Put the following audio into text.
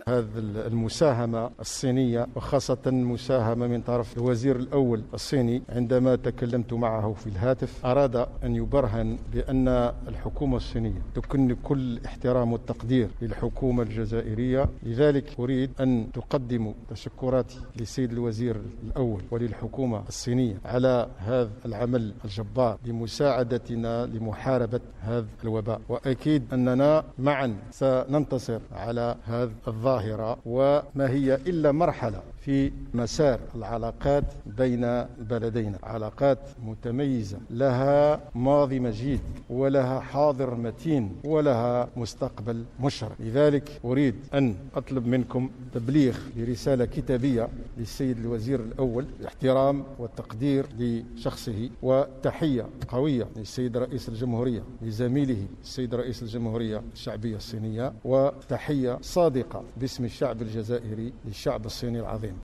هذه المساهمة الصينية، وخاصة المساهمة من طرف الوزير الأول الصيني. عندما تكلمت معه في الهاتف أراد أن يبرهن بأن الحكومة الصينية تكن كل احترام والتقدير للحكومة الجزائرية. لذلك أريد أن تقدم تشكراتي للسيد الوزير الأول وللحكومة الصينية على هذا العمل الجبار لمساعدتنا لمحاربة هذا الوباء، وأكيد أننا معا سننتصر على هذه الظاهرة، وما هي إلا مرحلة في مسار العلاقات بين بلدينا، علاقات متميزة لها ماضي مجيد ولها حاضر متين ولها مستقبل مشرق. لذلك أريد أن أطلب منكم تبليغ برسالة كتابية للسيد الوزير الأول باحترام والتقدير لشخصه، وتحية قوية للسيد رئيس الجمهورية لزميله السيد رئيس الجمهورية الشعبية الصينية، وتحية صادقة باسم الشعب الجزائري للشعب الصيني العظيم.